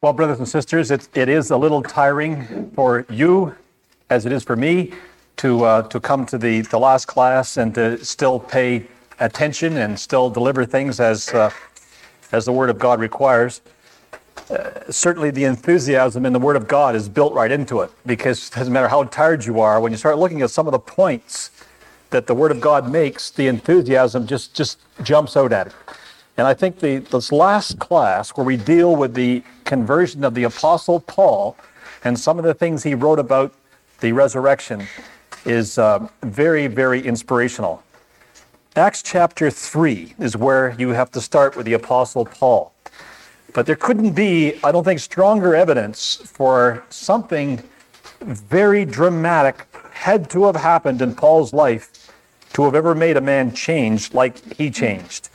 Well, brothers and sisters, it is a little tiring for you, as it is for me, to come to the last class and to still pay attention and still deliver things as the Word of God requires. Certainly the enthusiasm in the Word of God is built right into it, because it doesn't matter how tired you are, when you start looking at some of the points that the Word of God makes, the enthusiasm just jumps out at it. And I think this last class, where we deal with the conversion of the Apostle Paul and some of the things he wrote about the resurrection, is very, very inspirational. Acts chapter 3 is where you have to start with the Apostle Paul. But there couldn't be, I don't think, stronger evidence for something very dramatic had to have happened in Paul's life to have ever made a man change like he changed.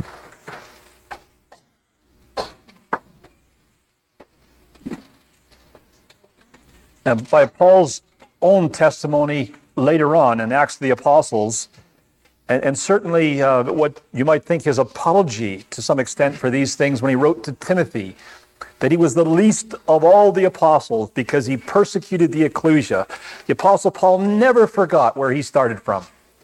And by Paul's own testimony later on in Acts of the Apostles, and certainly what you might think his apology to some extent for these things when he wrote to Timothy, that he was the least of all the apostles because he persecuted the ecclesia. The Apostle Paul never forgot where he started from.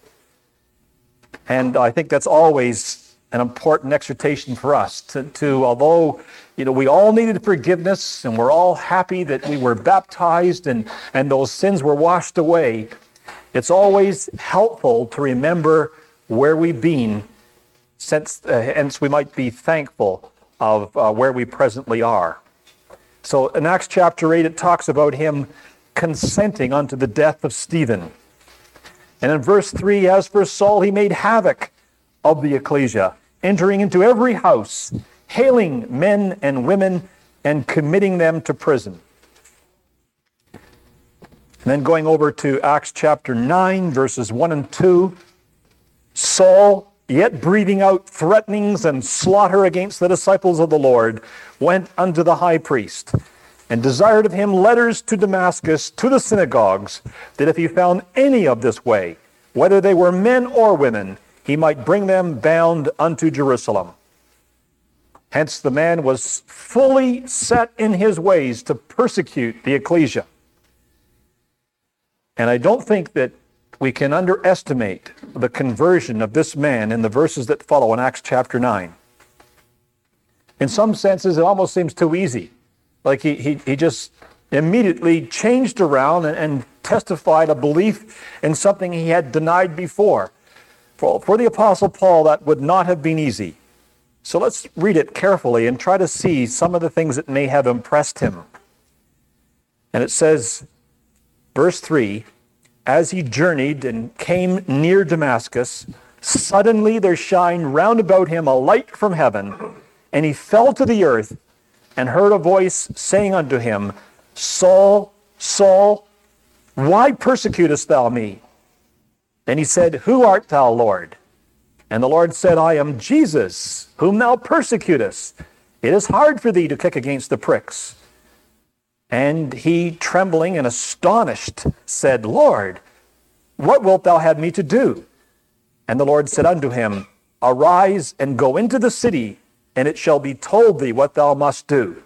And I think that's always an important exhortation for us to although we all needed forgiveness and we're all happy that we were baptized and those sins were washed away, it's always helpful to remember where we've been, since hence we might be thankful of where we presently are. So in Acts chapter 8, it talks about him consenting unto the death of Stephen. And in verse 3, as for Saul, he made havoc of the ecclesia, entering into every house, hailing men and women, and committing them to prison. And then going over to Acts chapter 9, verses 1 and 2, Saul, yet breathing out threatenings and slaughter against the disciples of the Lord, went unto the high priest, and desired of him letters to Damascus, to the synagogues, that if he found any of this way, whether they were men or women, he might bring them bound unto Jerusalem. Hence the man was fully set in his ways to persecute the ecclesia. And I don't think that we can underestimate the conversion of this man in the verses that follow in Acts chapter 9. In some senses, it almost seems too easy. Like he just immediately changed around and testified a belief in something he had denied before. For the Apostle Paul, that would not have been easy. So let's read it carefully and try to see some of the things that may have impressed him. And it says, verse 3, as he journeyed and came near Damascus, suddenly there shined round about him a light from heaven, and he fell to the earth and heard a voice saying unto him, Saul, Saul, why persecutest thou me? Then he said, Who art thou, Lord? And the Lord said, I am Jesus, whom thou persecutest. It is hard for thee to kick against the pricks. And he, trembling and astonished, said, Lord, what wilt thou have me to do? And the Lord said unto him, Arise and go into the city, and it shall be told thee what thou must do.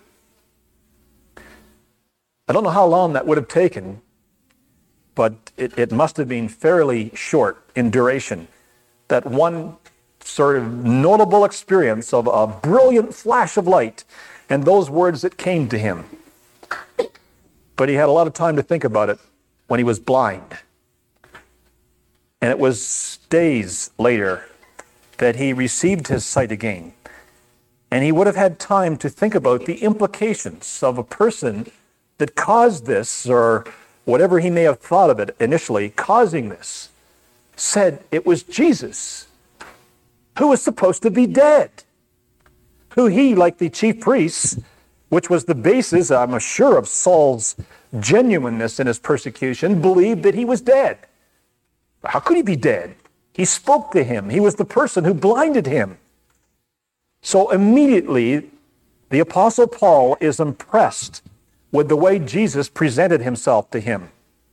I don't know how long that would have taken, but it must have been fairly short in duration. That one sort of notable experience of a brilliant flash of light and those words that came to him. But he had a lot of time to think about it when he was blind. And it was days later that he received his sight again. And he would have had time to think about the implications of a person that caused this, or whatever he may have thought of it initially, causing this, said it was Jesus, who was supposed to be dead, who he, like the chief priests, which was the basis, I'm sure, of Saul's genuineness in his persecution, believed that he was dead. How could he be dead? He spoke to him. He was the person who blinded him. So immediately, the Apostle Paul is impressed with the way Jesus presented himself to him.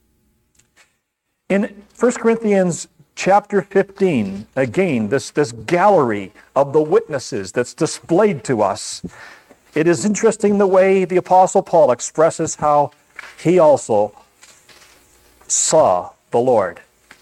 In 1 Corinthians chapter 15, again, this gallery of the witnesses that's displayed to us, it is interesting the way the Apostle Paul expresses how he also saw the Lord.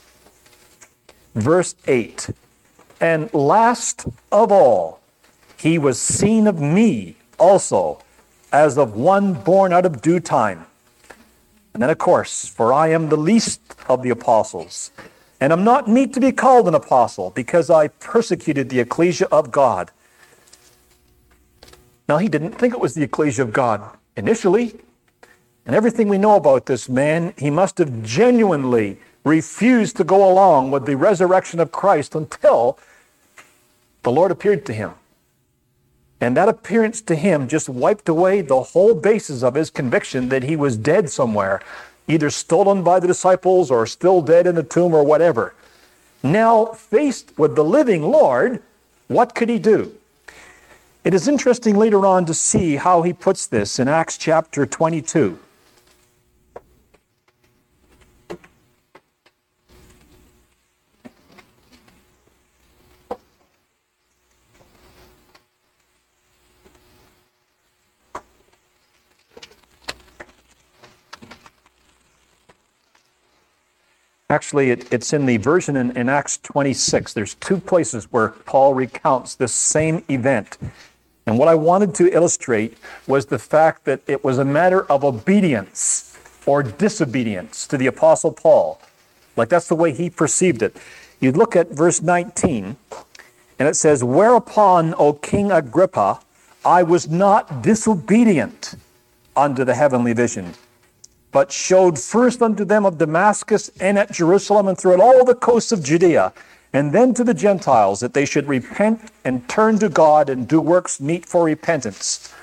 Verse 8, and last of all, he was seen of me also, as of one born out of due time. And then, of course, for I am the least of the apostles, and am not meet to be called an apostle, because I persecuted the ecclesia of God. Now, he didn't think it was the ecclesia of God initially. And everything we know about this man, he must have genuinely refused to go along with the resurrection of Christ until the Lord appeared to him. And that appearance to him just wiped away the whole basis of his conviction that he was dead somewhere, either stolen by the disciples or still dead in the tomb or whatever. Now, faced with the living Lord, what could he do? It is interesting later on to see how he puts this in Acts chapter 22. Actually, it's in the version in Acts 26. There's two places where Paul recounts this same event. And what I wanted to illustrate was the fact that it was a matter of obedience or disobedience to the Apostle Paul. Like that's the way he perceived it. You look at verse 19, and it says, whereupon, O King Agrippa, I was not disobedient unto the heavenly vision, but showed first unto them of Damascus and at Jerusalem and throughout all the coasts of Judea, and then to the Gentiles, that they should repent and turn to God and do works meet for repentance.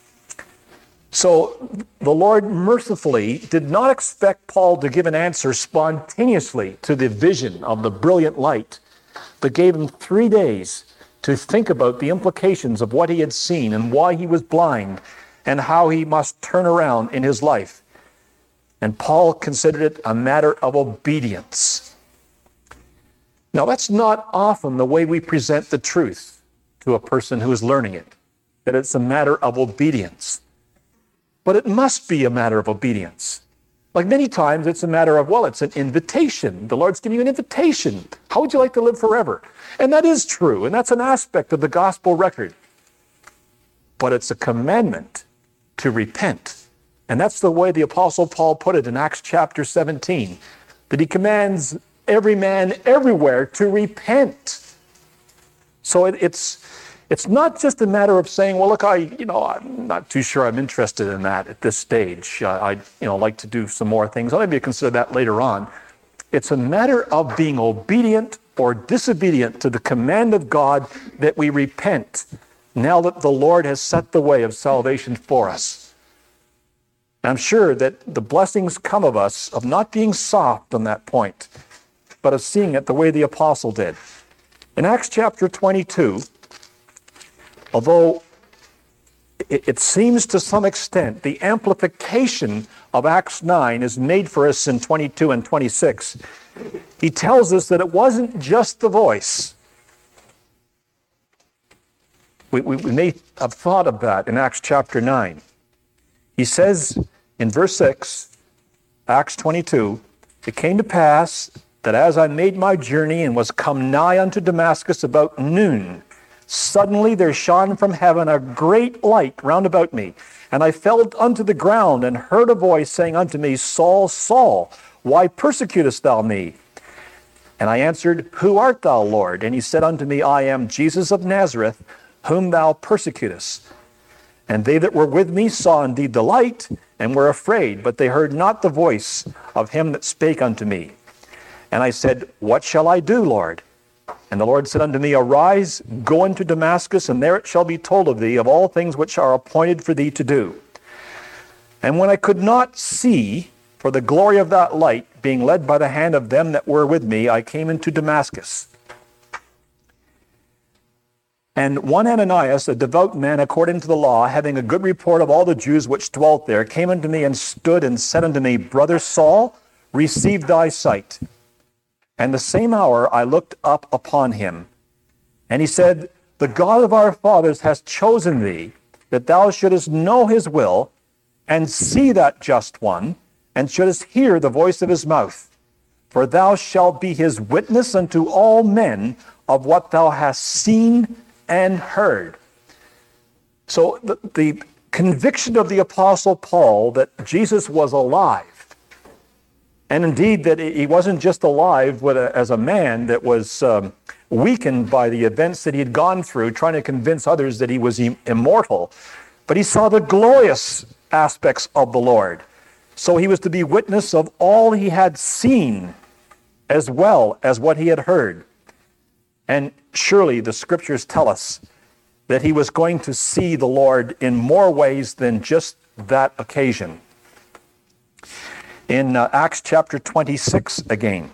So the Lord mercifully did not expect Paul to give an answer spontaneously to the vision of the brilliant light, but gave him 3 days to think about the implications of what he had seen and why he was blind and how he must turn around in his life. And Paul considered it a matter of obedience. Now, that's not often the way we present the truth to a person who is learning it, that it's a matter of obedience. But it must be a matter of obedience. Like many times, it's a matter of, well, it's an invitation. The Lord's giving you an invitation. How would you like to live forever? And that is true, and that's an aspect of the gospel record. But it's a commandment to repent. And that's the way the Apostle Paul put it in Acts chapter 17, that he commands every man everywhere to repent. So it's not just a matter of saying, well, look, I'm not too sure I'm interested in that at this stage. I'd like to do some more things. I'll maybe consider that later on. It's a matter of being obedient or disobedient to the command of God that we repent now that the Lord has set the way of salvation for us. I'm sure that the blessings come of us of not being soft on that point, but of seeing it the way the apostle did. In Acts chapter 22, although it seems to some extent the amplification of Acts 9 is made for us in 22 and 26, he tells us that it wasn't just the voice. We may have thought of that in Acts chapter 9. He says in verse 6, Acts 22, it came to pass that as I made my journey and was come nigh unto Damascus about noon, suddenly there shone from heaven a great light round about me. And I fell unto the ground and heard a voice saying unto me, Saul, Saul, why persecutest thou me? And I answered, Who art thou, Lord? And he said unto me, I am Jesus of Nazareth, whom thou persecutest. And they that were with me saw indeed the light, and were afraid, but they heard not the voice of him that spake unto me. And I said, What shall I do, Lord? And the Lord said unto me, Arise, go into Damascus, and there it shall be told of thee of all things which are appointed for thee to do. And when I could not see for the glory of that light, being led by the hand of them that were with me, I came into Damascus. And one Ananias, a devout man according to the law, having a good report of all the Jews which dwelt there, came unto me and stood and said unto me, Brother Saul, receive thy sight. And the same hour I looked up upon him. And he said, The God of our fathers has chosen thee, that thou shouldest know his will, and see that just one, and shouldest hear the voice of his mouth. For thou shalt be his witness unto all men of what thou hast seen and heard. So the conviction of the Apostle Paul that Jesus was alive, and indeed that he wasn't just alive as a man that was weakened by the events that he had gone through, trying to convince others that he was immortal, but he saw the glorious aspects of the Lord. So he was to be witness of all he had seen as well as what he had heard. And surely the scriptures tell us that he was going to see the Lord in more ways than just that occasion. In Acts chapter 26 again.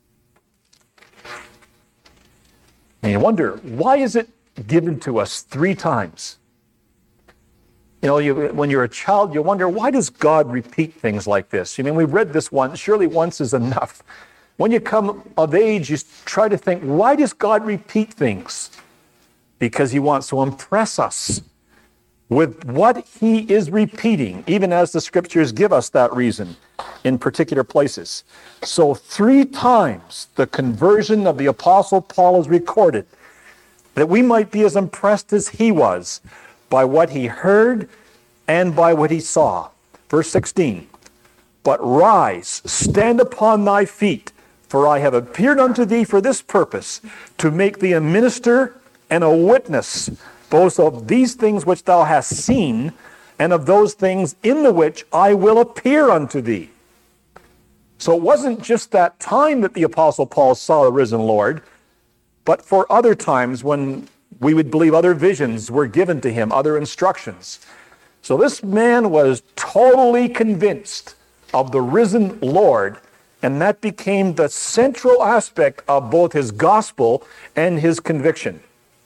And you wonder, why is it given to us 3 times? You know, when you're a child, you wonder, why does God repeat things like this? I mean, we've read this once, surely once is enough. When you come of age, you try to think, why does God repeat things? Because he wants to impress us with what he is repeating, even as the scriptures give us that reason in particular places. So 3 times the conversion of the Apostle Paul is recorded, that we might be as impressed as he was by what he heard and by what he saw. Verse 16, but rise, stand upon thy feet, for I have appeared unto thee for this purpose, to make thee a minister and a witness, both of these things which thou hast seen, and of those things in the which I will appear unto thee. So it wasn't just that time that the Apostle Paul saw the risen Lord, but for other times when we would believe other visions were given to him, other instructions. So this man was totally convinced of the risen Lord, and that became the central aspect of both his gospel and his conviction.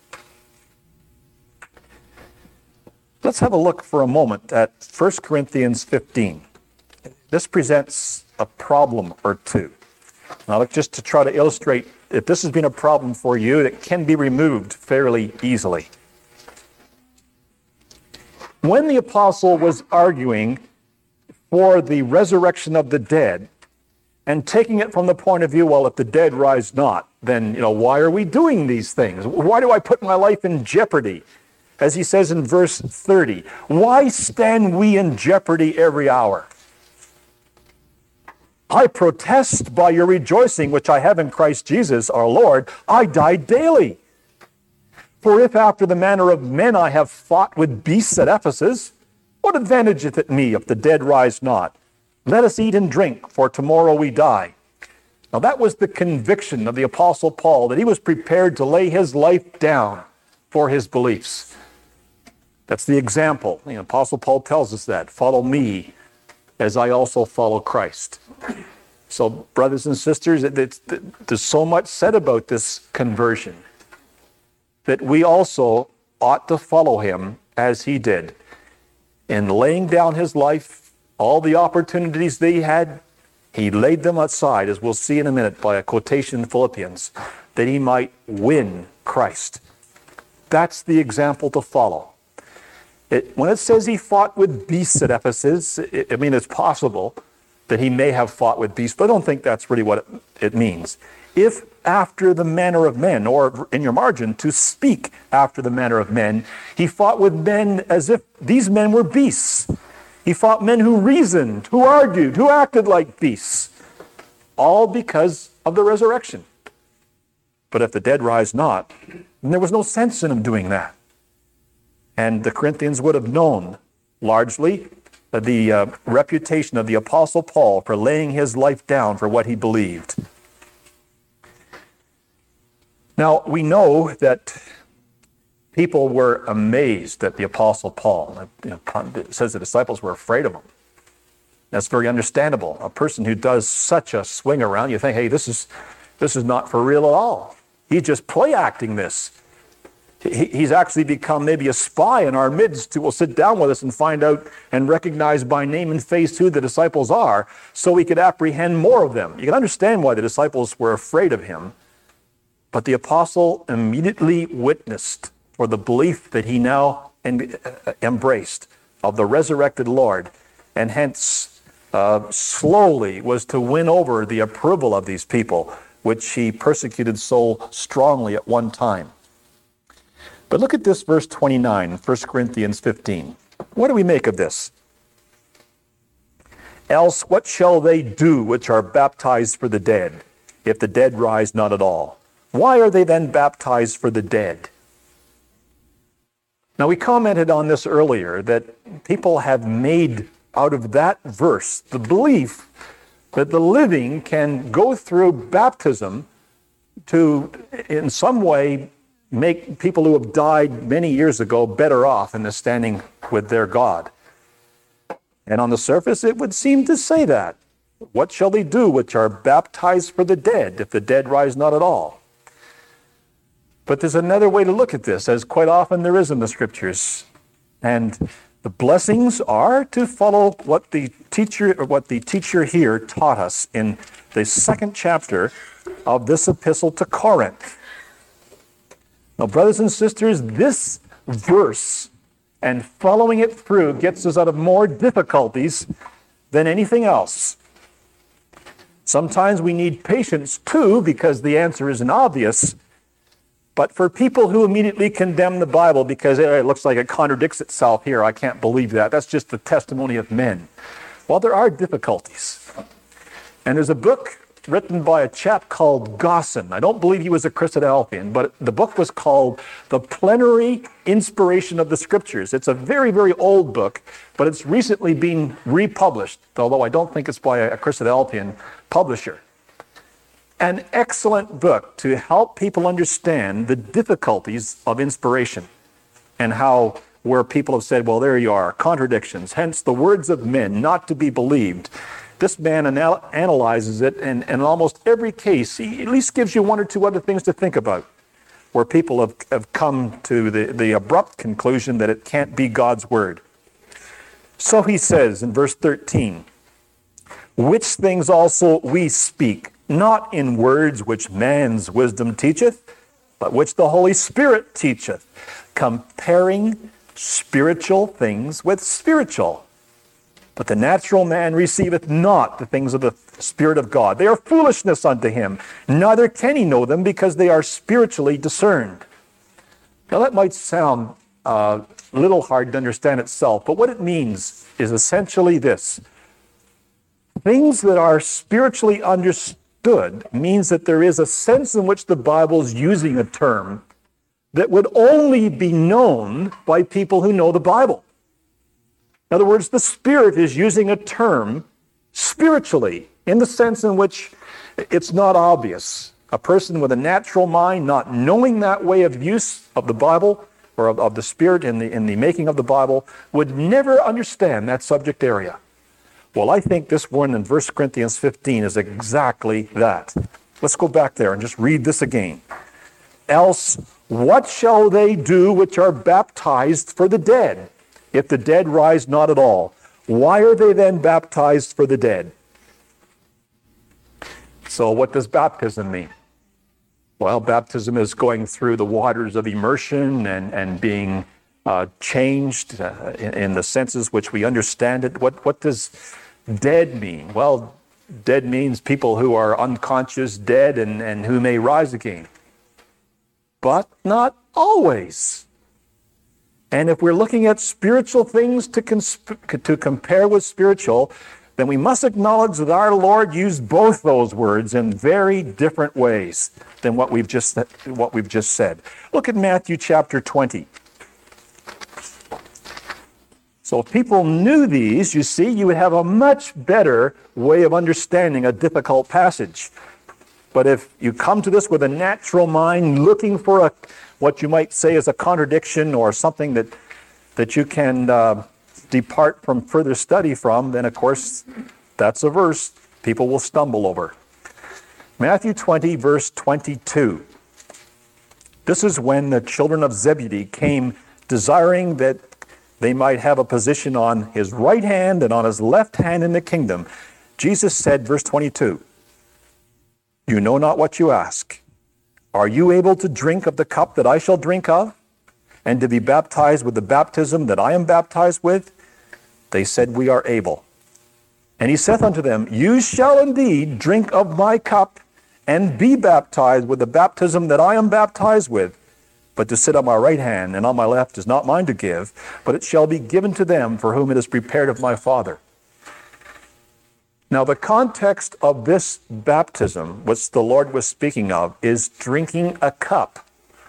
Let's have a look for a moment at 1 Corinthians 15. This presents a problem or two. Now, just to try to illustrate, if this has been a problem for you, it can be removed fairly easily. When the apostle was arguing for the resurrection of the dead, and taking it from the point of view, well, if the dead rise not, then, why are we doing these things? Why do I put my life in jeopardy? As he says in verse 30, why stand we in jeopardy every hour? I protest by your rejoicing, which I have in Christ Jesus our Lord, I die daily. For if after the manner of men I have fought with beasts at Ephesus, what advantageth it me if the dead rise not? Let us eat and drink, for tomorrow we die. Now that was the conviction of the Apostle Paul, that he was prepared to lay his life down for his beliefs. That's the example. The Apostle Paul tells us that. Follow me as I also follow Christ. So, brothers and sisters, there's so much said about this conversion that we also ought to follow him as he did. In laying down his life, all the opportunities that he had, he laid them aside, as we'll see in a minute by a quotation in Philippians, that he might win Christ. That's the example to follow. When it says he fought with beasts at Ephesus, it's possible that he may have fought with beasts, but I don't think that's really what it means. If after the manner of men, or in your margin, to speak after the manner of men, he fought with men as if these men were beasts. He fought men who reasoned, who argued, who acted like beasts, all because of the resurrection. But if the dead rise not, then there was no sense in him doing that. And the Corinthians would have known, largely, the reputation of the Apostle Paul for laying his life down for what he believed. Now, we know that people were amazed at the Apostle Paul. It says the disciples were afraid of him. That's very understandable. A person who does such a swing around, you think, hey, this is not for real at all. He's just play acting this. He's actually become maybe a spy in our midst who will sit down with us and find out and recognize by name and face who the disciples are, so we could apprehend more of them. You can understand why the disciples were afraid of him, but the apostle immediately witnessed for the belief that he now embraced of the resurrected Lord, and hence slowly was to win over the approval of these people, which he persecuted so strongly at one time. But look at this verse 29, 1 Corinthians 15. What do we make of this? Else what shall they do which are baptized for the dead, if the dead rise not at all? Why are they then baptized for the dead? Now, we commented on this earlier, that people have made out of that verse the belief that the living can go through baptism to, in some way, make people who have died many years ago better off in the standing with their God. And on the surface, it would seem to say that. What shall they do which are baptized for the dead, if the dead rise not at all? But there's another way to look at this, as quite often there is in the Scriptures. And the blessings are to follow what the teacher here taught us in the 2nd chapter of this epistle to Corinth. Now, brothers and sisters, this verse and following it through gets us out of more difficulties than anything else. Sometimes we need patience too, because the answer isn't obvious. But for people who immediately condemn the Bible because it looks like it contradicts itself here, I can't believe that. That's just the testimony of men. Well, there are difficulties. And there's a book written by a chap called Gosson. I don't believe he was a Christadelphian, but the book was called The Plenary Inspiration of the Scriptures. It's a very, very old book, but it's recently been republished, although I don't think it's by a Christadelphian publisher. An excellent book to help people understand the difficulties of inspiration and how where people have said, well, there you are, contradictions, hence the words of men not to be believed. This man analyzes it, and in almost every case, he at least gives you one or two other things to think about, where people have come to the abrupt conclusion that it can't be God's word. So he says in verse 13, which things also we speak, not in words which man's wisdom teacheth, but which the Holy Spirit teacheth, comparing spiritual things with spiritual. But the natural man receiveth not the things of the Spirit of God. They are foolishness unto him, neither can he know them, because they are spiritually discerned. Now that might sound a little hard to understand itself, but what it means is essentially this. Things that are spiritually understood means that there is a sense in which the Bible is using a term that would only be known by people who know the Bible. In other words, the Spirit is using a term spiritually in the sense in which it's not obvious. A person with a natural mind, not knowing that way of use of the Bible or of the Spirit in the making of the Bible, would never understand that subject area. Well, I think this one in 1 Corinthians 15 is exactly that. Let's go back there and just read this again. Else, what shall they do which are baptized for the dead, if the dead rise not at all? Why are they then baptized for the dead? So what does baptism mean? Well, baptism is going through the waters of immersion and being changed in the senses which we understand it. What does dead mean? Well, dead means people who are unconscious, dead, and who may rise again. But not always. And if we're looking at spiritual things to compare with spiritual, then we must acknowledge that our Lord used both those words in very different ways than what we've just said. Look at Matthew chapter 20. So if people knew these, you see, you would have a much better way of understanding a difficult passage. But if you come to this with a natural mind, looking for what you might say is a contradiction or something that you can depart from further study from, then of course that's a verse people will stumble over. Matthew 20, verse 22. This is when the children of Zebedee came desiring that they might have a position on his right hand and on his left hand in the kingdom. Jesus said, verse 22, you know not what you ask. Are you able to drink of the cup that I shall drink of? and to be baptized with the baptism that I am baptized with? They said, We are able. And he saith unto them, You shall indeed drink of my cup, and be baptized with the baptism that I am baptized with. But to sit on my right hand and on my left is not mine to give, but it shall be given to them for whom it is prepared of my Father. Now, the context of this baptism, which the Lord was speaking of, is drinking a cup.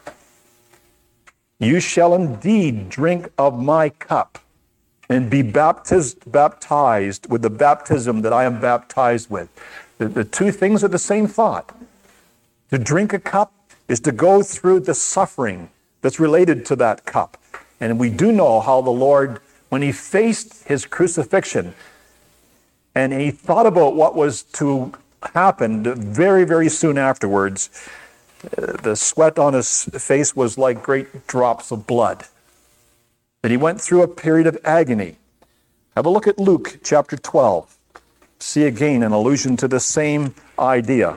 You shall indeed drink of my cup and be baptized with the baptism that I am baptized with. The two things are the same thought. To drink a cup is to go through the suffering that's related to that cup. And we do know how the Lord, when he faced his crucifixion, and he thought about what was to happen very, very soon afterwards, the sweat on his face was like great drops of blood. And he went through a period of agony. Have a look at Luke chapter 12. See again an allusion to the same idea.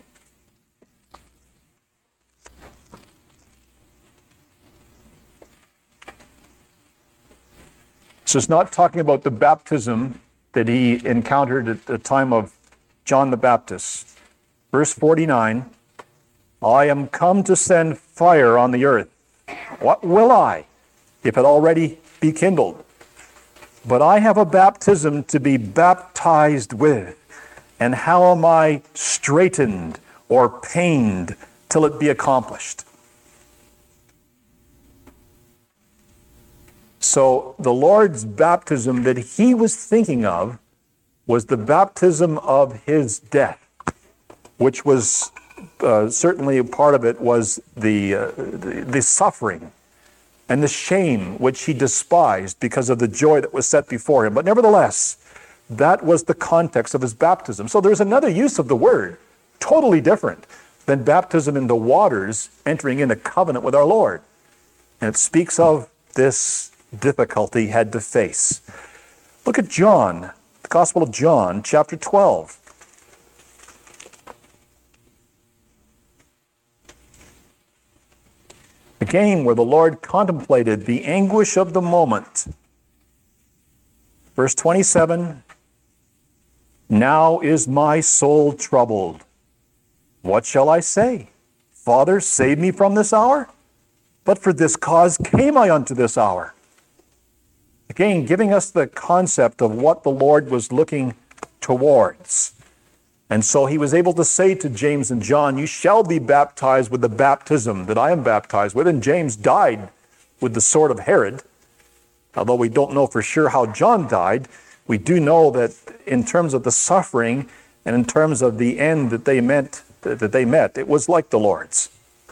So it's not talking about the baptism that he encountered at the time of John the Baptist. Verse 49, I am come to send fire on the earth. What will I, if it already be kindled? But I have a baptism to be baptized with, and how am I straitened or pained till it be accomplished? So the Lord's baptism that he was thinking of was the baptism of his death, which was certainly a part of it was the suffering and the shame which he despised because of the joy that was set before him. But nevertheless, that was the context of his baptism. So there's another use of the word, totally different than baptism in the waters, entering into covenant with our Lord. And it speaks of this difficulty he had to face. Look at John, the Gospel of John, chapter 12. Again, where the Lord contemplated the anguish of the moment. Verse 27, Now is my soul troubled. What shall I say? Father, save me from this hour? But for this cause came I unto this hour. Again, giving us the concept of what the Lord was looking towards. And so he was able to say to James and John, You shall be baptized with the baptism that I am baptized with. And James died with the sword of Herod. Although we don't know for sure how John died, we do know that in terms of the suffering and in terms of the end that they met, it was like the Lord's.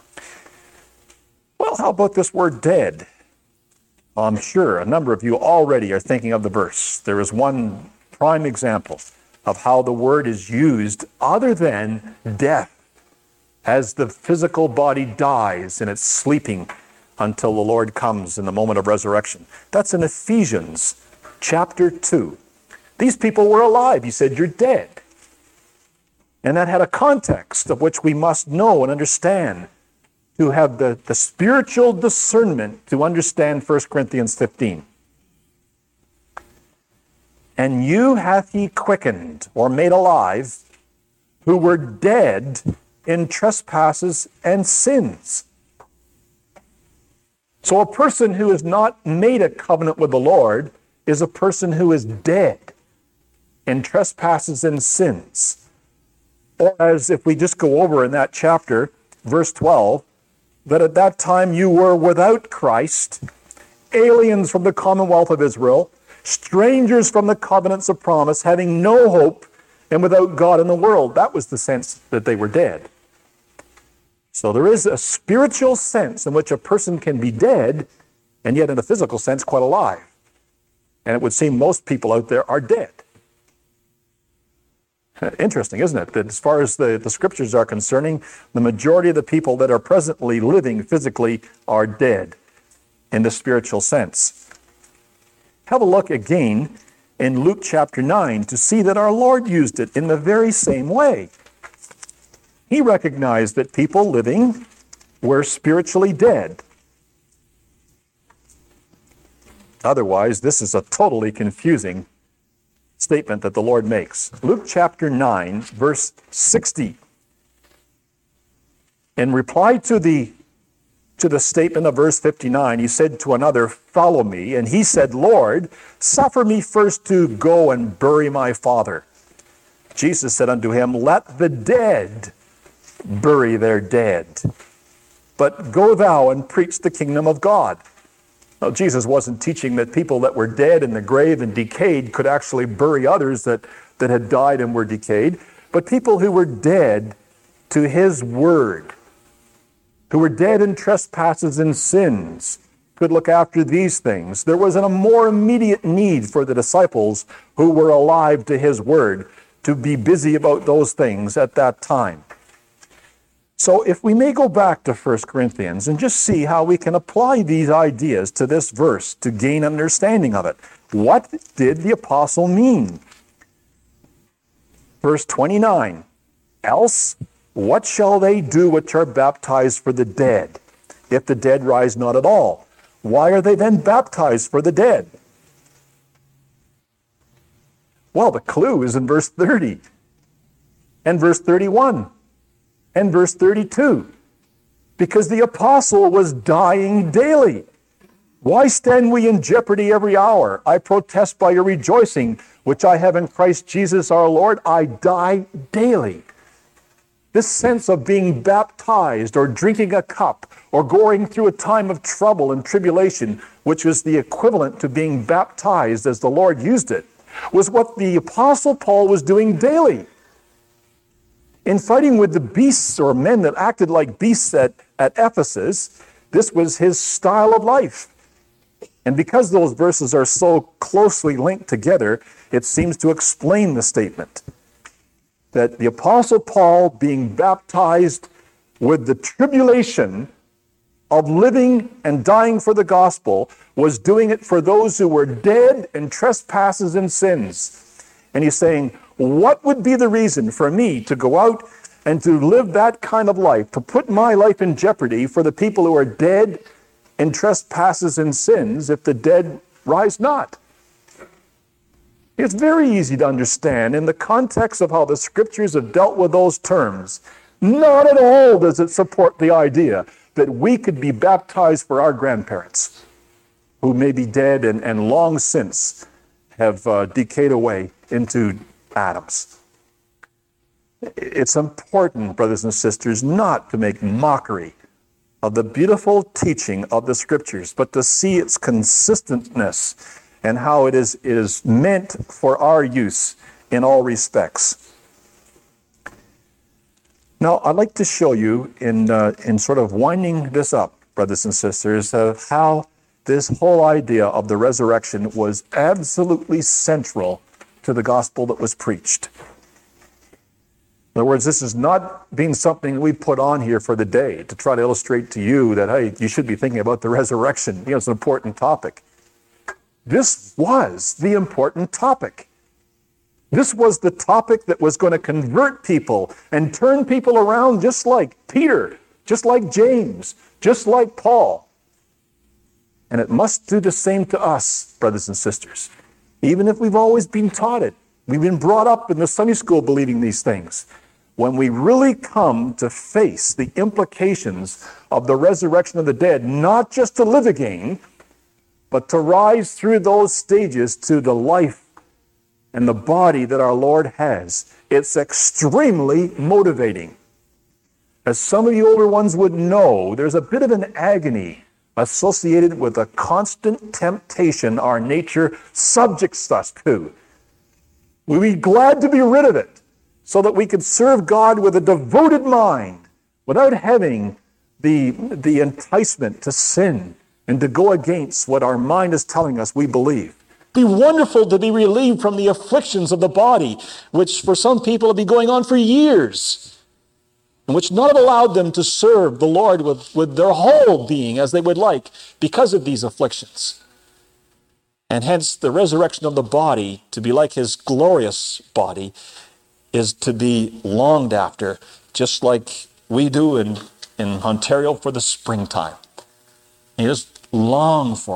Well, how about this word dead? I'm sure a number of you already are thinking of the verse. There is one prime example of how the word is used other than death, as the physical body dies and it's sleeping until the Lord comes in the moment of resurrection. That's in Ephesians chapter 2. These people were alive. He said, You're dead. And that had a context of which we must know and understand to have the spiritual discernment to understand 1 Corinthians 15. And you hath he quickened, or made alive, who were dead in trespasses and sins. So a person who has not made a covenant with the Lord is a person who is dead in trespasses and sins. Or as if we just go over in that chapter, verse 12, that at that time you were without Christ, aliens from the commonwealth of Israel, strangers from the covenants of promise, having no hope, and without God in the world. That was the sense that they were dead. So there is a spiritual sense in which a person can be dead, and yet in a physical sense quite alive. And it would seem most people out there are dead. Interesting, isn't it? That as far as the scriptures are concerning, the majority of the people that are presently living physically are dead in the spiritual sense. Have a look again in Luke chapter 9 to see that our Lord used it in the very same way. He recognized that people living were spiritually dead. Otherwise, this is a totally confusing statement that the Lord makes. Luke chapter 9, verse 60. In reply to the statement of verse 59, he said to another, "Follow me." And he said, "Lord, suffer me first to go and bury my father." Jesus said unto him, "Let the dead bury their dead, but go thou and preach the kingdom of God." Now, Jesus wasn't teaching that people that were dead in the grave and decayed could actually bury others that had died and were decayed, but people who were dead to his word, who were dead in trespasses and sins, could look after these things. There was a more immediate need for the disciples who were alive to his word to be busy about those things at that time. So if we may go back to 1 Corinthians and just see how we can apply these ideas to this verse to gain understanding of it. What did the apostle mean? Verse 29, "Else what shall they do which are baptized for the dead, if the dead rise not at all? Why are they then baptized for the dead?" Well, the clue is in verse 30 and verse 31 and verse 32. Because the apostle was dying daily. "Why stand we in jeopardy every hour? I protest by your rejoicing, which I have in Christ Jesus our Lord. I die daily." This sense of being baptized or drinking a cup or going through a time of trouble and tribulation, which was the equivalent to being baptized as the Lord used it, was what the Apostle Paul was doing daily. In fighting with the beasts or men that acted like beasts at Ephesus, this was his style of life. And because those verses are so closely linked together, it seems to explain the statement that the Apostle Paul, being baptized with the tribulation of living and dying for the gospel, was doing it for those who were dead in trespasses and sins. And he's saying, what would be the reason for me to go out and to live that kind of life, to put my life in jeopardy for the people who are dead in trespasses and sins if the dead rise not? It's very easy to understand in the context of how the scriptures have dealt with those terms. Not at all does it support the idea that we could be baptized for our grandparents who may be dead and long since have decayed away into atoms. It's important, brothers and sisters, not to make mockery of the beautiful teaching of the scriptures, but to see its consistentness and how it is meant for our use in all respects. Now, I'd like to show you in sort of winding this up, brothers and sisters, how this whole idea of the resurrection was absolutely central to the gospel that was preached. In other words, this is not being something we put on here for the day to try to illustrate to you that, hey, you should be thinking about the resurrection. You know, it's an important topic. This was the important topic. This was the topic that was going to convert people and turn people around, just like Peter, just like James, just like Paul. And it must do the same to us, brothers and sisters. Even if we've always been taught it, we've been brought up in the Sunday school believing these things. When we really come to face the implications of the resurrection of the dead, not just to live again, but to rise through those stages to the life and the body that our Lord has, it's extremely motivating. As some of you older ones would know, there's a bit of an agony associated with the constant temptation our nature subjects us to. We'd be glad to be rid of it so that we could serve God with a devoted mind without having the enticement to sin and to go against what our mind is telling us we believe. It'd be wonderful to be relieved from the afflictions of the body, which for some people have been going on for years, and which not have allowed them to serve the Lord with their whole being as they would like because of these afflictions. And hence the resurrection of the body, to be like his glorious body, is to be longed after, just like we do in Ontario for the springtime. You just long for it.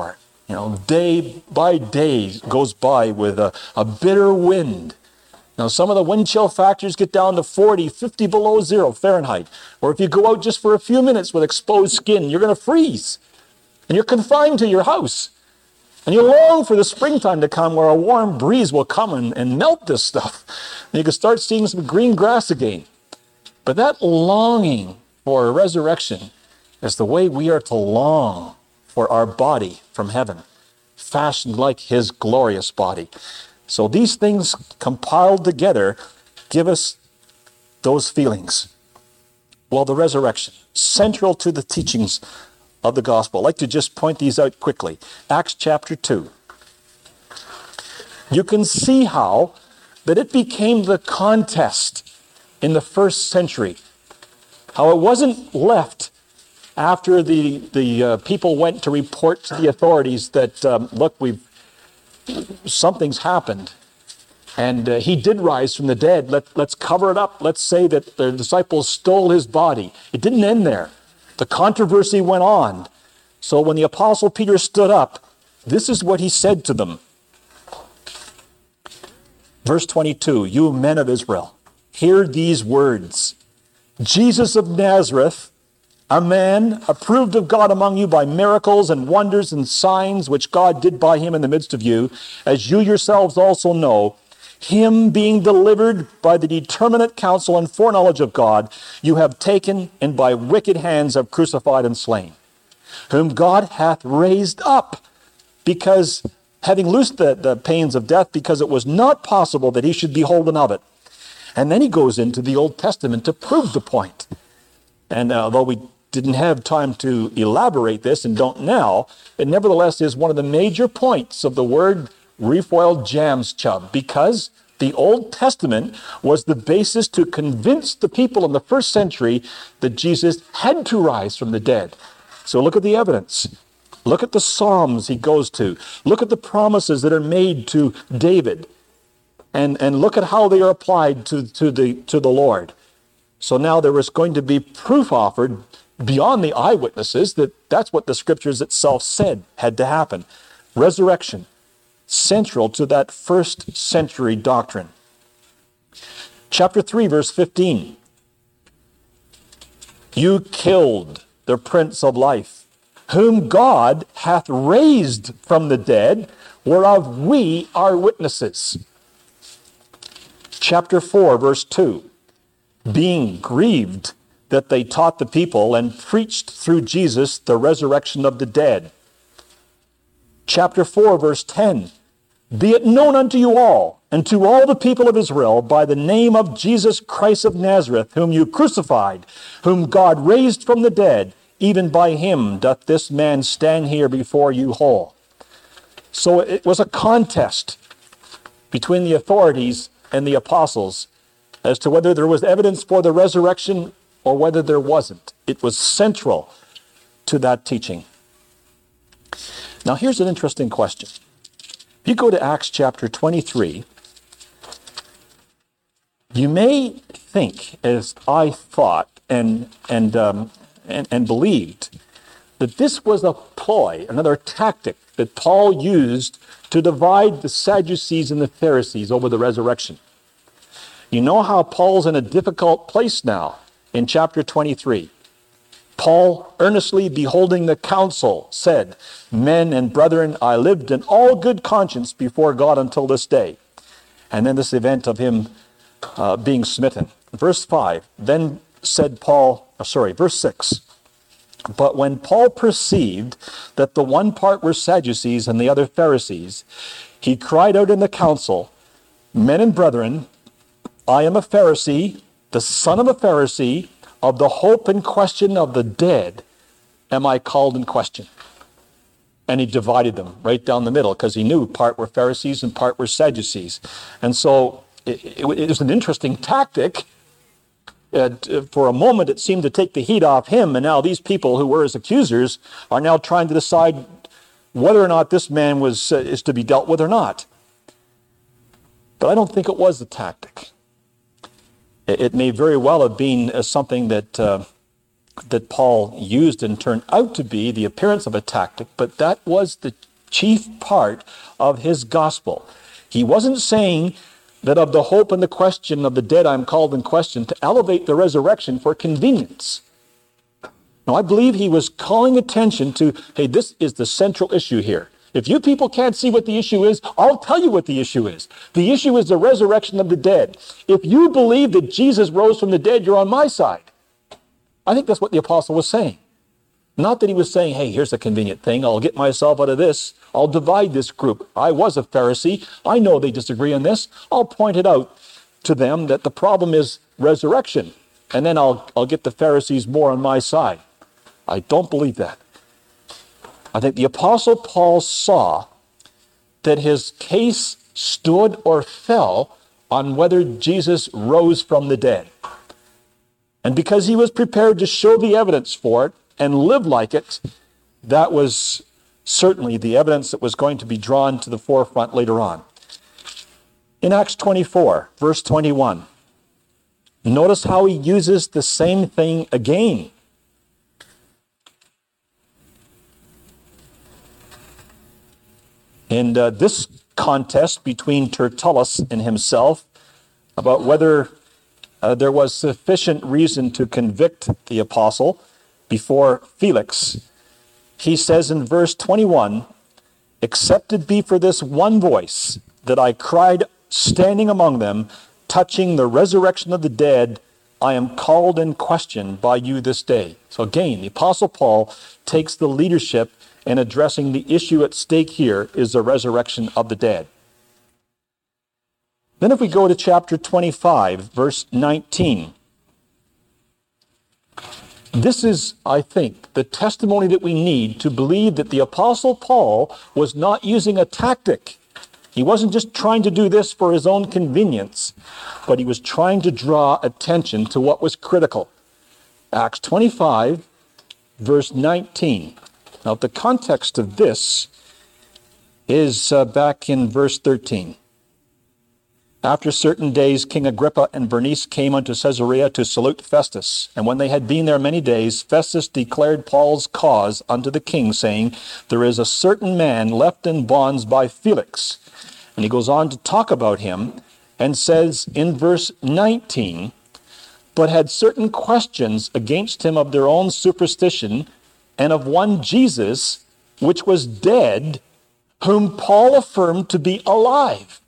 day by day goes by with a bitter wind. Now, some of the wind chill factors get down to 40, 50 below zero Fahrenheit. Or if you go out just for a few minutes with exposed skin, you're going to freeze. And you're confined to your house. And you long for the springtime to come where a warm breeze will come and melt this stuff. And you can start seeing some green grass again. But that longing for resurrection is the way we are to long for our body from heaven, fashioned like his glorious body. So these things compiled together give us those feelings. Well, the resurrection, central to the teachings of the gospel. I'd like to just point these out quickly. Acts chapter 2. You can see how that it became the contest in the first century. How it wasn't left after the people went to report to the authorities that, look, something's happened. And he did rise from the dead. Let's cover it up. Let's say that the disciples stole his body. It didn't end there. The controversy went on. So when the Apostle Peter stood up, this is what he said to them. Verse 22, you men of Israel, hear these words. Jesus of Nazareth, a man approved of God among you by miracles and wonders and signs which God did by him in the midst of you, as you yourselves also know, him being delivered by the determinate counsel and foreknowledge of God, you have taken and by wicked hands have crucified and slain, whom God hath raised up, because having loosed the pains of death, because it was not possible that he should be holden of it. And then he goes into the Old Testament to prove the point. And although we didn't have time to elaborate this and don't now, it nevertheless is one of the major points of the word Refoiled Jams Chub, because the Old Testament was the basis to convince the people in the first century that Jesus had to rise from the dead. So look at the evidence. Look at the Psalms he goes to. Look at the promises that are made to David. And look at how they are applied to the Lord. So now there was going to be proof offered beyond the eyewitnesses that that's what the scriptures itself said had to happen. Resurrection, central to that first century doctrine. Chapter 3, verse 15. You killed the Prince of Life, whom God hath raised from the dead, whereof we are witnesses. Chapter 4, verse 2. Being grieved that they taught the people and preached through Jesus the resurrection of the dead. Chapter 4, verse 10. Be it known unto you all, and to all the people of Israel, by the name of Jesus Christ of Nazareth, whom you crucified, whom God raised from the dead, even by him doth this man stand here before you whole. So it was a contest between the authorities and the apostles as to whether there was evidence for the resurrection or whether there wasn't. It was central to that teaching. Now here's an interesting question. If you go to Acts chapter 23, you may think, as I thought and believed, that this was a ploy, another tactic that Paul used to divide the Sadducees and the Pharisees over the resurrection. You know how Paul's in a difficult place now in chapter 23. Paul, earnestly beholding the council, said, Men and brethren, I lived in all good conscience before God until this day. And then this event of him being smitten. Verse 5, then said verse 6. But when Paul perceived that the one part were Sadducees and the other Pharisees, he cried out in the council, Men and brethren, I am a Pharisee, the son of a Pharisee, of the hope and question of the dead am I called in question. And he divided them right down the middle, because he knew part were Pharisees and part were Sadducees. And so it was an interesting tactic. For a moment, it seemed to take the heat off him, and now these people who were his accusers are now trying to decide whether or not this man is to be dealt with or not. But I don't think it was a tactic. It may very well have been something that Paul used and turned out to be the appearance of a tactic, but that was the chief part of his gospel. He wasn't saying that of the hope and the question of the dead I am called in question to elevate the resurrection for convenience. No, I believe he was calling attention to, hey, this is the central issue here. If you people can't see what the issue is, I'll tell you what the issue is. The issue is the resurrection of the dead. If you believe that Jesus rose from the dead, you're on my side. I think that's what the apostle was saying. Not that he was saying, hey, here's a convenient thing. I'll get myself out of this. I'll divide this group. I was a Pharisee. I know they disagree on this. I'll point it out to them that the problem is resurrection. And then I'll get the Pharisees more on my side. I don't believe that. I think the Apostle Paul saw that his case stood or fell on whether Jesus rose from the dead. And because he was prepared to show the evidence for it and live like it, that was certainly the evidence that was going to be drawn to the forefront later on. In Acts 24, verse 21, notice how he uses the same thing again. And this contest between Tertullus and himself about whether there was sufficient reason to convict the apostle before Felix, he says in verse 21, "Except it be for this one voice that I cried standing among them, touching the resurrection of the dead, I am called in question by you this day." So again, the Apostle Paul takes the leadership in addressing the issue at stake here is the resurrection of the dead. Then if we go to chapter 25, verse 19, this is, I think, the testimony that we need to believe that the Apostle Paul was not using a tactic. He wasn't just trying to do this for his own convenience, but he was trying to draw attention to what was critical. Acts 25, verse 19. Now, the context of this is back in verse 13. "After certain days, King Agrippa and Bernice came unto Caesarea to salute Festus. And when they had been there many days, Festus declared Paul's cause unto the king, saying, There is a certain man left in bonds by Felix. And he goes on to talk about him and says in verse 19, "But had certain questions against him of their own superstition, and of one Jesus, which was dead, whom Paul affirmed to be alive."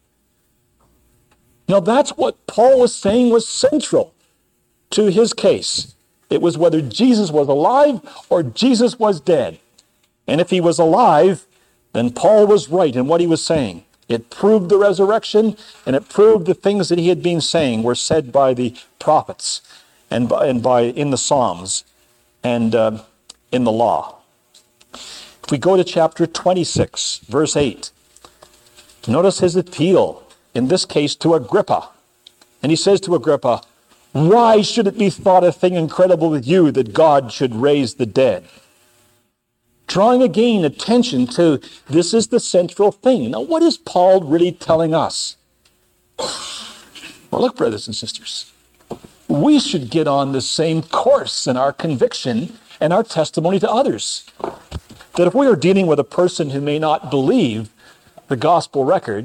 Now that's what Paul was saying was central to his case. It was whether Jesus was alive or Jesus was dead. And if he was alive, then Paul was right in what he was saying. It proved the resurrection, and it proved the things that he had been saying were said by the prophets and by in the Psalms and in the law. If we go to chapter 26, verse 8, notice his appeal, in this case to Agrippa. And he says to Agrippa, "Why should it be thought a thing incredible with you that God should raise the dead?" Drawing again attention to this is the central thing. Now, what is Paul really telling us? Well, look, brothers and sisters, we should get on the same course in our conviction and our testimony to others. That if we are dealing with a person who may not believe the gospel record,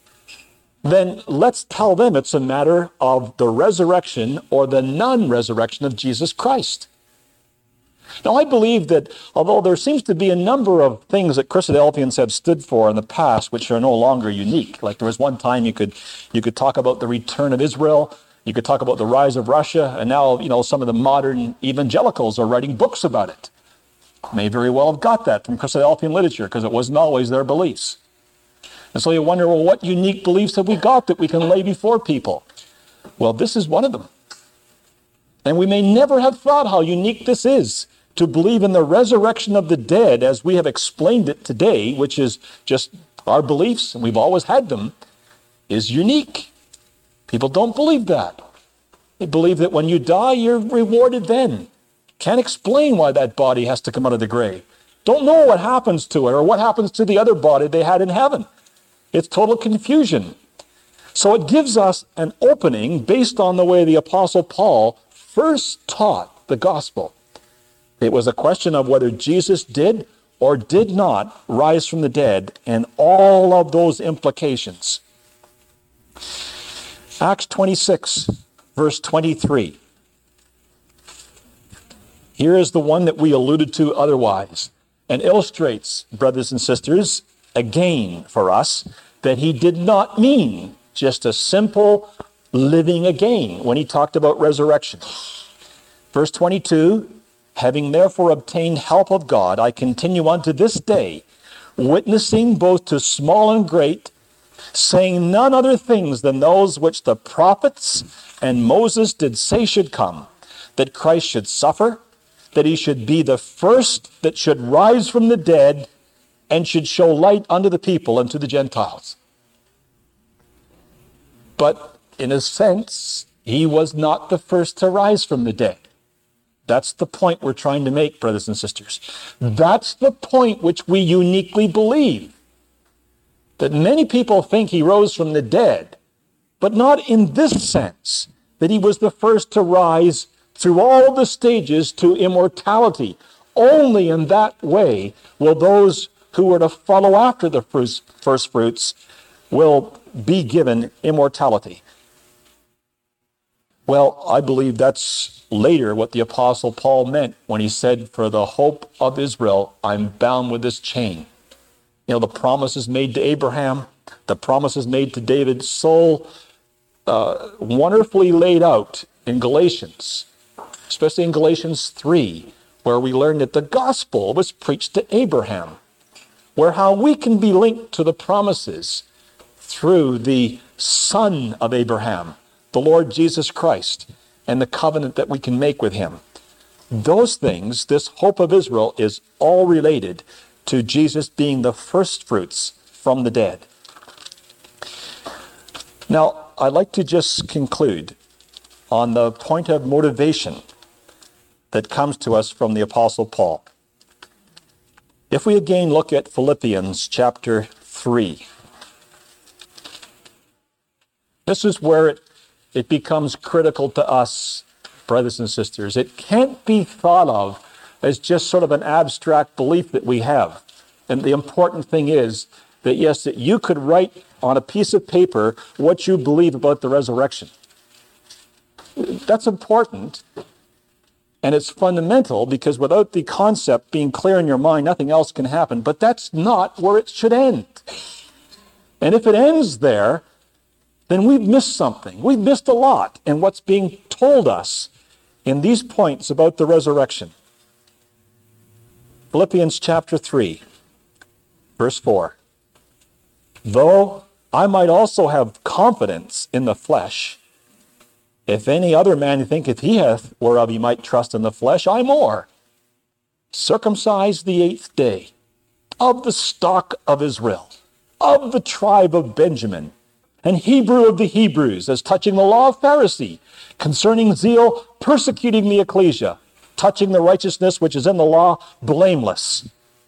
then let's tell them it's a matter of the resurrection or the non-resurrection of Jesus Christ. Now, I believe that although there seems to be a number of things that Christadelphians have stood for in the past which are no longer unique, like there was one time you could talk about the return of Israel, you could talk about the rise of Russia, and now, some of the modern evangelicals are writing books about it. May very well have got that from Christadelphian literature because it wasn't always their beliefs. And so you wonder, well, what unique beliefs have we got that we can lay before people? Well, this is one of them. And we may never have thought how unique this is, to believe in the resurrection of the dead as we have explained it today, which is just our beliefs, and we've always had them, is unique. People don't believe that. They believe that when you die, you're rewarded then. Can't explain why that body has to come out of the grave. Don't know what happens to it or what happens to the other body they had in heaven. It's total confusion. So it gives us an opening based on the way the Apostle Paul first taught the gospel. It was a question of whether Jesus did or did not rise from the dead, and all of those implications. Acts 26, verse 23. Here is the one that we alluded to otherwise, and illustrates, brothers and sisters, again for us, that he did not mean just a simple living again when he talked about resurrection. Verse 22, having therefore obtained help of God, I continue unto this day, witnessing both to small and great, saying none other things than those which the prophets and Moses did say should come, that Christ should suffer, that he should be the first that should rise from the dead, and should show light unto the people and to the Gentiles. But in a sense, he was not the first to rise from the dead. That's the point we're trying to make, brothers and sisters. That's the point which we uniquely believe. That many people think he rose from the dead, but not in this sense, that he was the first to rise through all the stages to immortality. Only in that way will those who are to follow after the first fruits will be given immortality. Well, I believe that's later what the Apostle Paul meant when he said, for the hope of Israel, I'm bound with this chain. You know, the promises made to Abraham, the promises made to David, so wonderfully laid out in Galatians, especially in Galatians 3, where we learn that the gospel was preached to Abraham, where how we can be linked to the promises through the son of Abraham, the Lord Jesus Christ, and the covenant that we can make with him. Those things, this hope of Israel, is all related to Jesus being the first fruits from the dead. Now, I'd like to just conclude on the point of motivation that comes to us from the Apostle Paul. If we again look at Philippians chapter 3, this is where it becomes critical to us, brothers and sisters. It can't be thought of as just sort of an abstract belief that we have. And the important thing is that, yes, that you could write on a piece of paper what you believe about the resurrection. That's important. And it's fundamental, because without the concept being clear in your mind, nothing else can happen. But that's not where it should end. And if it ends there, then we've missed something. We've missed a lot in what's being told us in these points about the resurrection. Philippians chapter 3, verse 4. Though I might also have confidence in the flesh, if any other man thinketh he hath whereof he might trust in the flesh, I more. Circumcised the 8th day, of the stock of Israel, of the tribe of Benjamin, and Hebrew of the Hebrews, as touching the law of Pharisee, concerning zeal, persecuting the ecclesia, touching the righteousness which is in the law, blameless.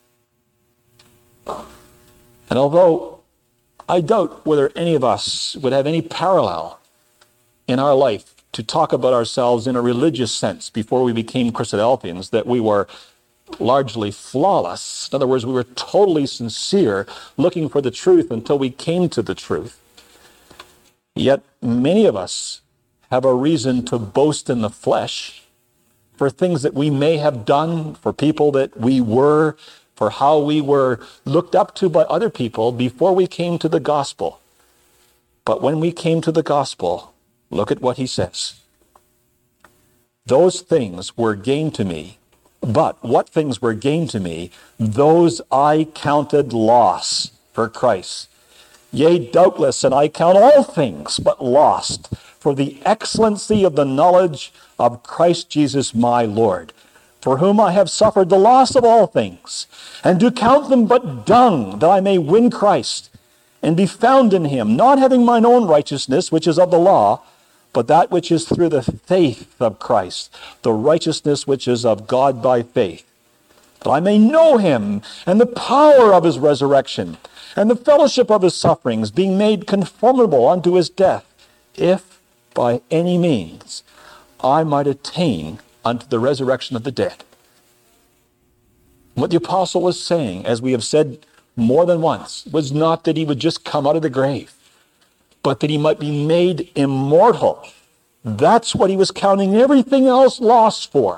And although I doubt whether any of us would have any parallel in our life to talk about ourselves in a religious sense before we became Christadelphians, that we were largely flawless. In other words, we were totally sincere, looking for the truth until we came to the truth. Yet many of us have a reason to boast in the flesh for things that we may have done, for people that we were, for how we were looked up to by other people before we came to the gospel. But when we came to the gospel, look at what he says. Those things were gain to me, but what things were gain to me, those I counted loss for Christ. Yea, doubtless, and I count all things but lost for the excellency of the knowledge of Christ Jesus my Lord, for whom I have suffered the loss of all things, and do count them but dung, that I may win Christ, and be found in him, not having mine own righteousness, which is of the law, but that which is through the faith of Christ, the righteousness which is of God by faith, that I may know him, and the power of his resurrection, and the fellowship of his sufferings, being made conformable unto his death, if by any means I might attain unto the resurrection of the dead. What the apostle was saying, as we have said more than once, was not that he would just come out of the grave, but that he might be made immortal. That's what he was counting everything else lost for.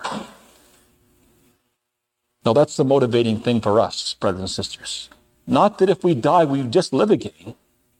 Now that's the motivating thing for us, brothers and sisters. Not that if we die, we just live again.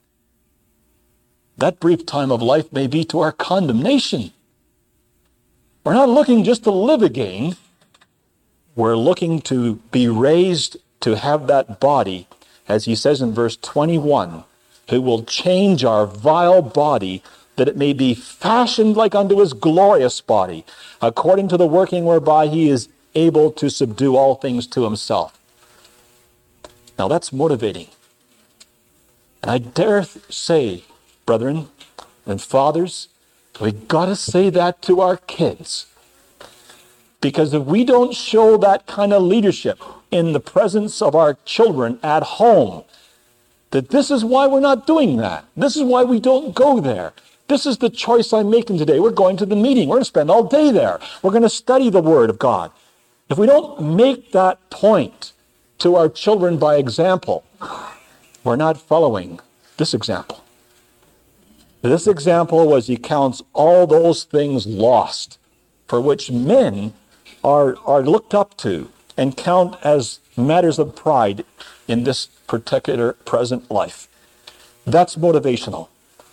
That brief time of life may be to our condemnation. We're not looking just to live again. We're looking to be raised to have that body, as he says in verse 21, who will change our vile body, that it may be fashioned like unto his glorious body, according to the working whereby he is able to subdue all things to himself. Now that's motivating. And I dare say, brethren and fathers, we got to say that to our kids. Because if we don't show that kind of leadership in the presence of our children at home, that this is why we're not doing that. This is why we don't go there. This is the choice I'm making today. We're going to the meeting. We're going to spend all day there. We're going to study the Word of God. If we don't make that point to our children by example, we're not following this example. This example was he counts all those things lost for which men are looked up to and count as matters of pride in this particular present life. That's motivational.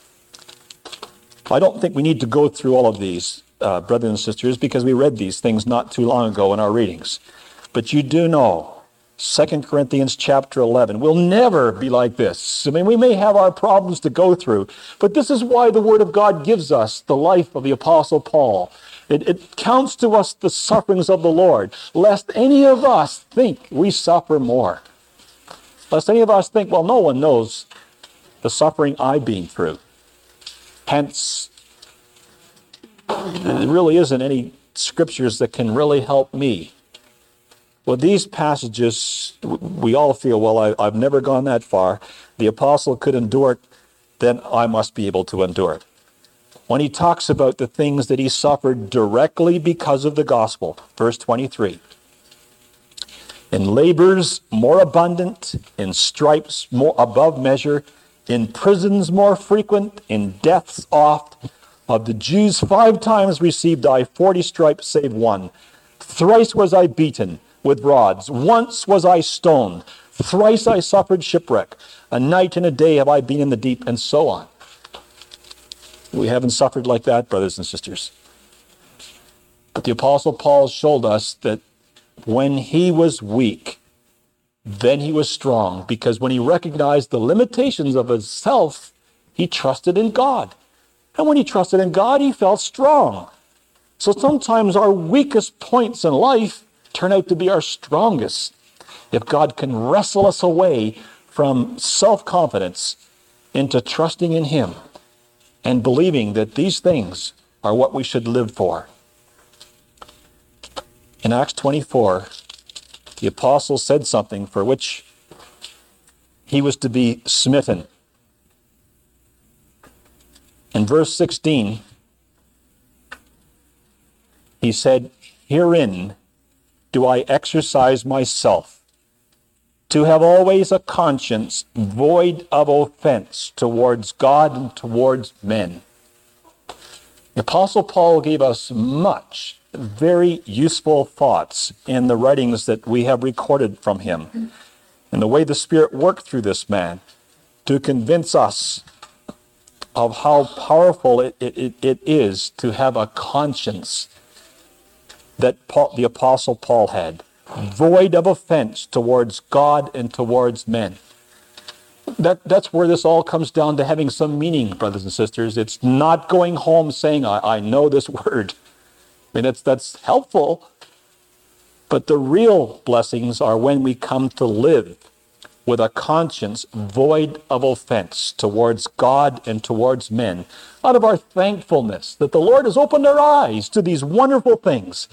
I don't think we need to go through all of these, brothers and sisters, because we read these things not too long ago in our readings. But you do know, 2 Corinthians chapter 11 will never be like this. I mean, we may have our problems to go through, but this is why the Word of God gives us the life of the Apostle Paul. It counts to us the sufferings of the Lord, lest any of us think we suffer more. Lest any of us think, well, no one knows the suffering I've been through. Hence, there really isn't any scriptures that can really help me. Well, these passages, we all feel, well, I've never gone that far. The apostle could endure it, then I must be able to endure it. When he talks about the things that he suffered directly because of the gospel, verse 23, in labors more abundant, in stripes more above measure, in prisons more frequent, in deaths oft, of the Jews 5 times received I 40 stripes save one. Thrice was I beaten with rods, once was I stoned, thrice I suffered shipwreck, a night and a day have I been in the deep, and so on. We haven't suffered like that, brothers and sisters. But the Apostle Paul showed us that when he was weak, then he was strong, because when he recognized the limitations of himself, he trusted in God. And when he trusted in God, he felt strong. So sometimes our weakest points in life turn out to be our strongest, if God can wrestle us away from self-confidence into trusting in him and believing that these things are what we should live for. In Acts 24, the apostle said something for which he was to be smitten. In verse 16, he said, herein do I exercise myself, to have always a conscience void of offense towards God and towards men. The Apostle Paul gave us much, very useful thoughts in the writings that we have recorded from him, and the way the Spirit worked through this man to convince us of how powerful it is to have a conscience that the Apostle Paul had, void of offense towards God and towards men. That's where this all comes down to having some meaning, brothers and sisters. It's not going home saying, I know this word. I mean, that's helpful, but the real blessings are when we come to live with a conscience void of offense towards God and towards men, out of our thankfulness that the Lord has opened our eyes to these wonderful things,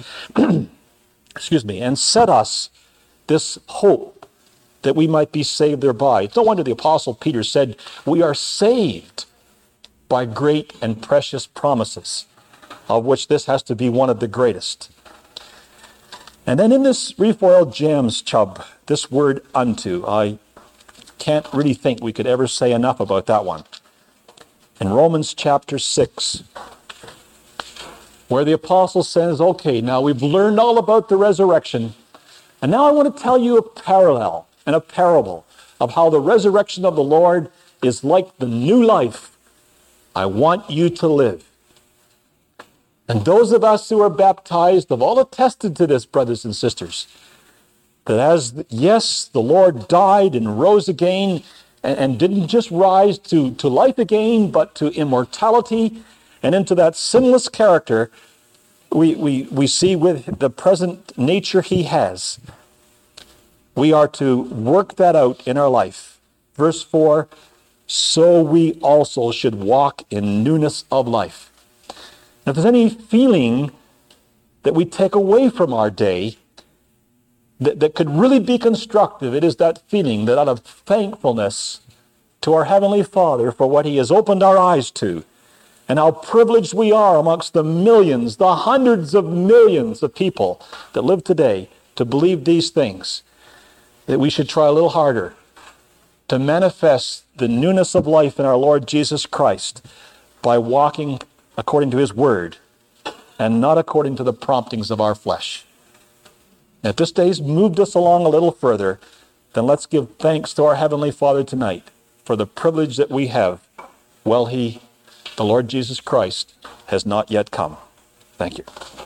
and set us this hope that we might be saved thereby. It's no wonder the Apostle Peter said, we are saved by great and precious promises, of which this has to be one of the greatest. And then in this Refoiled Gems, Chubb, this word unto, I can't really think we could ever say enough about that one. In Romans chapter 6, where the apostle says, okay, now we've learned all about the resurrection, and now I want to tell you a parallel and a parable of how the resurrection of the Lord is like the new life I want you to live. And those of us who are baptized have all attested to this, brothers and sisters, that as, yes, the Lord died and rose again, and didn't just rise to life again, but to immortality and into that sinless character we see with the present nature he has. We are to work that out in our life. Verse 4, so we also should walk in newness of life. Now, if there's any feeling that we take away from our day that could really be constructive, it is that feeling that out of thankfulness to our Heavenly Father for what he has opened our eyes to, and how privileged we are amongst the millions, the hundreds of millions of people that live today to believe these things, that we should try a little harder to manifest the newness of life in our Lord Jesus Christ by walking according to his word and not according to the promptings of our flesh. If this day's moved us along a little further, then let's give thanks to our Heavenly Father tonight for the privilege that we have while the Lord Jesus Christ has not yet come. Thank you.